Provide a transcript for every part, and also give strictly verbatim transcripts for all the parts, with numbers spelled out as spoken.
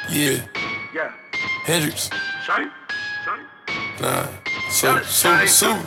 Yeah. Yeah. Hendrix. Shine. Shine. Nah. Super, super, super.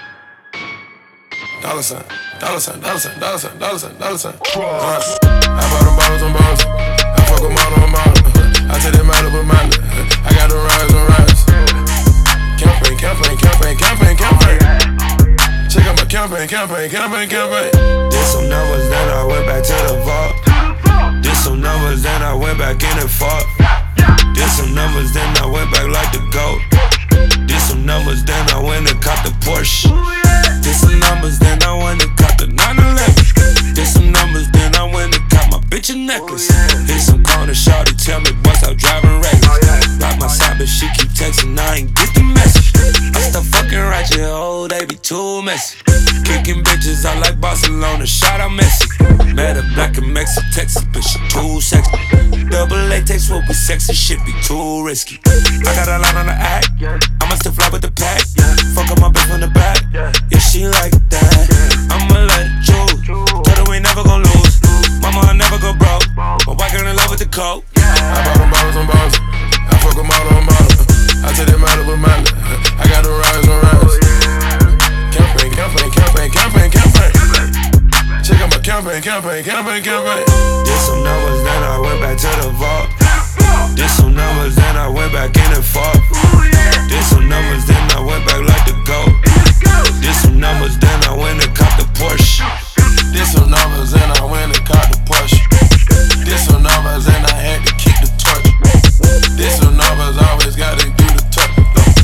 Dollar sign. Dollar sign. Dollar sign. Dollar sign. Dollar sign. Dollar sign. Uh, I bought them bottles on bottles. I fuck them all on model. I take them out of a mile. I got them rides on rides. Campaign, campaign, campaign, campaign, campaign. Check out my campaign, campaign, campaign, campaign. Did some numbers, then I went back to the vault. Did some numbers, then I went back in and fought. Did some numbers, then I went back like the GOAT. Did some numbers, then I went and caught the Porsche. Did some numbers, then I went and caught the nine eleven. Did some numbers, then I went and caught my bitch a necklace. Hit some corner, shawty, tell me boy stop driving reckless. Block my side, but she keep texting, I ain't get the message. I stop fucking ratchet, oh, they be too messy. Kicking bitches out like Barcelona, shout out Messi. Met a black and Mexican, Texas, but she too sexy. Double latex will be sexy, shit be too risky. I got a line on the act, I'ma still fly with the pack. Fuck up my bitch from the back, yeah, she like that. I'ma let it choose, tell her we never gon' lose. Mama, I never go broke, my wife girl in love with the coke. I bought them bottles on bottles. I fuck them all on model. I take them out of a mile. I got them rides on rides. Campaign, campaign, campaign, campaign, campaign. Check out my campaign, campaign, campaign, campaign. Did some numbers, then I went back to the vault. Did some numbers, then I went back in and fought. Did some numbers, then I went back like the GOAT. Did some numbers, then I went and caught the Porsche. Did some numbers and I went and caught the Porsche. Did some numbers and I had to keep the torch. Did some numbers, always gotta do the touch.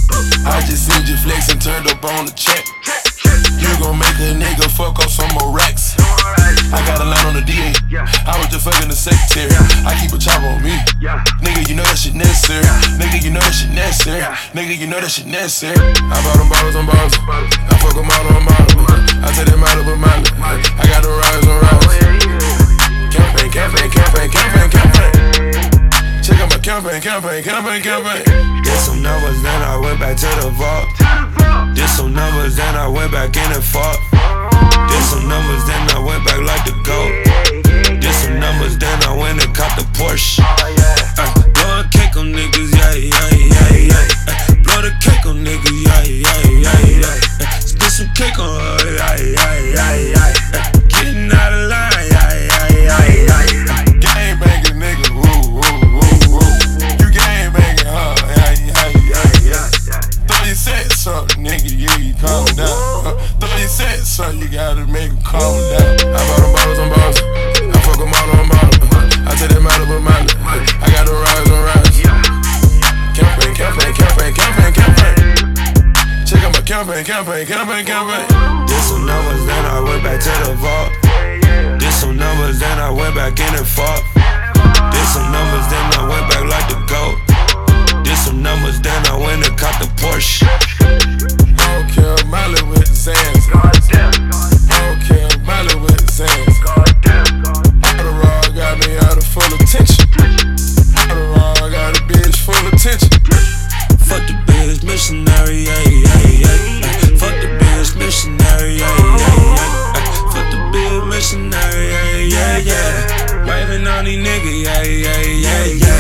I just seen you flex and turned up on the check. You gon' make a nigga fuck up some more racks. I got a line on the D A. I was just fucking the secretary. I keep a chopper on me. Nigga, you know that shit necessary. Nigga, you know that shit necessary. Nigga, you know that shit necessary. I bought them bottles on bottles. I fuck them all on model. I take them out of a mile. I got them rides on rides. Campaign, campaign, campaign, campaign, campaign. Check out my campaign, campaign, campaign, campaign. Did some numbers, then I went back to the vault. Did some numbers, then I went back in and fought. Did some numbers, then I went back like the GOAT. Did some numbers, then I went and caught the Porsche. Ay, blow a cake on niggas, yeah, yeah, yeah, yeah. Ay, blow the cake on niggas, yeah, yeah, yeah, yeah. Ay, spit some cake on her, yeah, yeah, yeah, yeah. Ay, getting out of line, yeah, yeah, yeah, yeah. Gang banging nigga, woo, woo, woo, woo. You gang banging, huh? Yeah, yeah, yeah, yeah. Thought you said something, nigga, yeah, you calm down. Uh, thought you said something, you gotta make him calm down. I bought them bottles on bottles. I fuck them all on model. I take them out of a mile. I got them rides on rides. Campaign, campaign, campaign, campaign, campaign. Check out my campaign, campaign, campaign, campaign. Did some numbers, then I went back to the vault. Did some numbers, then I went back in and fought. Did some numbers, then I went back like the GOAT. Did some numbers, then I went and caught the Porsche. I don't care, Miley with the sands. I don't care, Miley with the sands. Adderall got me out of full attention. Adderall got a bitch full attention. Fuck the bitch missionary, yeah, yeah, yeah. Fuck the bitch missionary, yeah, yeah, yeah. Fuck the bitch missionary, yeah, yeah, yeah. Waving on these niggas, yeah, yeah, yeah, yeah.